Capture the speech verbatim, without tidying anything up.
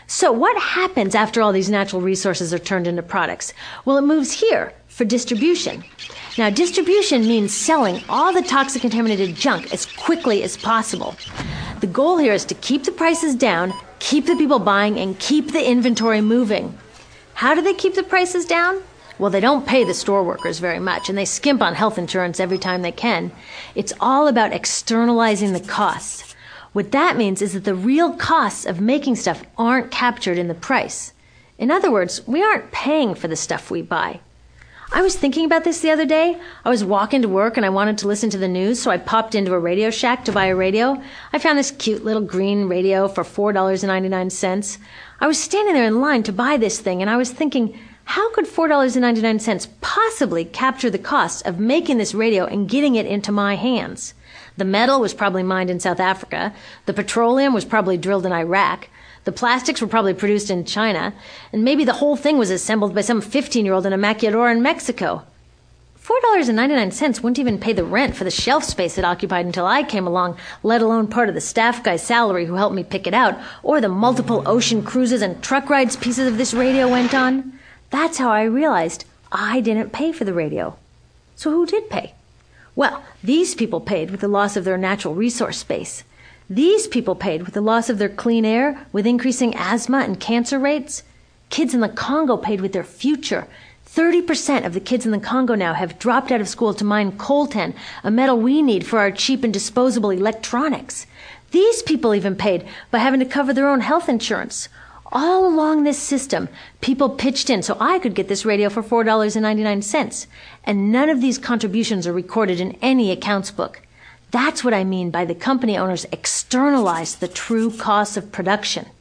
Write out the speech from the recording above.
So what happens after all these natural resources are turned into products? Well, it moves here for distribution. Now, distribution means selling all the toxic contaminated junk as quickly as possible. The goal here is to keep the prices down, keep the people buying, and keep the inventory moving. How do they keep the prices down? Well, they don't pay the store workers very much, and they skimp on health insurance every time they can. It's all about externalizing the costs. What that means is that the real costs of making stuff aren't captured in the price. In other words, we aren't paying for the stuff we buy. I was thinking about this the other day. I was walking to work and I wanted to listen to the news, so I popped into a Radio Shack to buy a radio. I found this cute little green radio for four dollars and ninety-nine cents. I was standing there in line to buy this thing, and I was thinking, how could four dollars and ninety-nine cents possibly capture the cost of making this radio and getting it into my hands? The metal was probably mined in South Africa. The petroleum was probably drilled in Iraq. The plastics were probably produced in China. And maybe the whole thing was assembled by some fifteen-year-old in a maquiladora in Mexico. four dollars and ninety-nine cents wouldn't even pay the rent for the shelf space it occupied until I came along, let alone part of the staff guy's salary who helped me pick it out, or the multiple ocean cruises and truck rides pieces of this radio went on. That's how I realized I didn't pay for the radio. So who did pay? Well, these people paid with the loss of their natural resource space. These people paid with the loss of their clean air, with increasing asthma and cancer rates. Kids in the Congo paid with their future. thirty percent of the kids in the Congo now have dropped out of school to mine coltan, a metal we need for our cheap and disposable electronics. These people even paid by having to cover their own health insurance. All along this system, people pitched in so I could get this radio for four dollars and ninety-nine cents. And none of these contributions are recorded in any accounts book. That's what I mean by the company owners externalized the true costs of production.